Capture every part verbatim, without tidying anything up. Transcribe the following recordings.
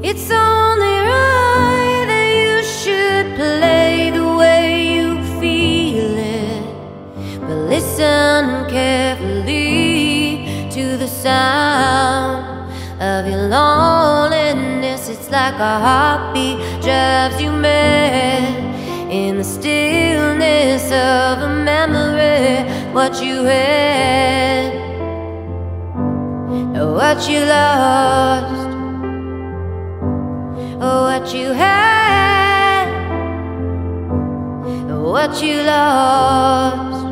It's only right that you should play the way you feel it, but listen carefully to the sound of your loneliness. It's like a heartbeat drives you mad in the stillness of a memory. What you had, what you lost, what you had, what you lost.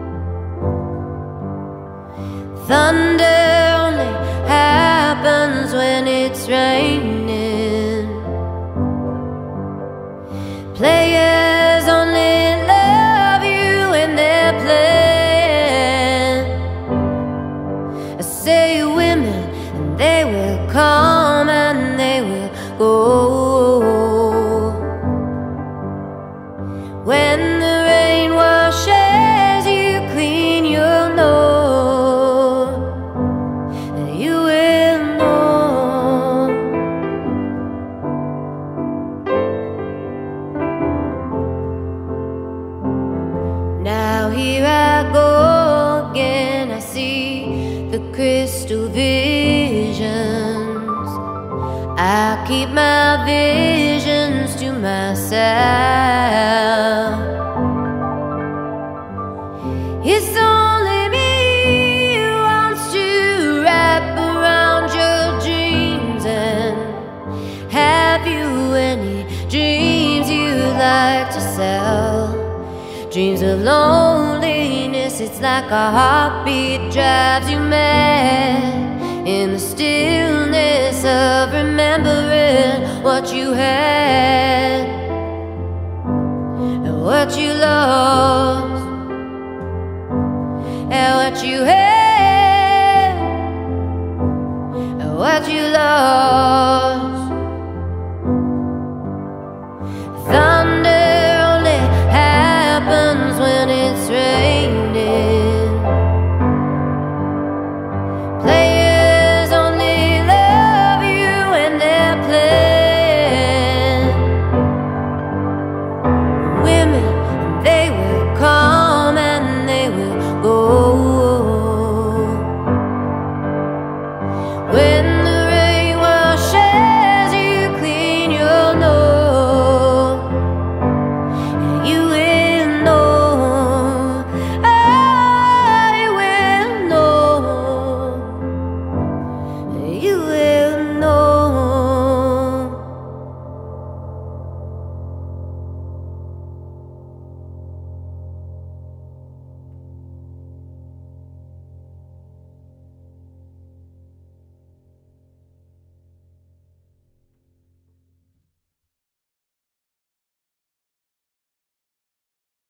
Thunder only happens when it's raining. Players only love you when they're playing. Say women, and they will come and they will go. When the rain washes you clean, you'll know. You will know. Now here I go again. I see the crystal visions. I keep my visions to myself. It's only me who wants to wrap around your dreams. And have you any dreams you like to sell? Dreams of loneliness, it's like a heartbeat drives you mad in the stillness of remembering what you had and what you lost, and what you had and what you lost.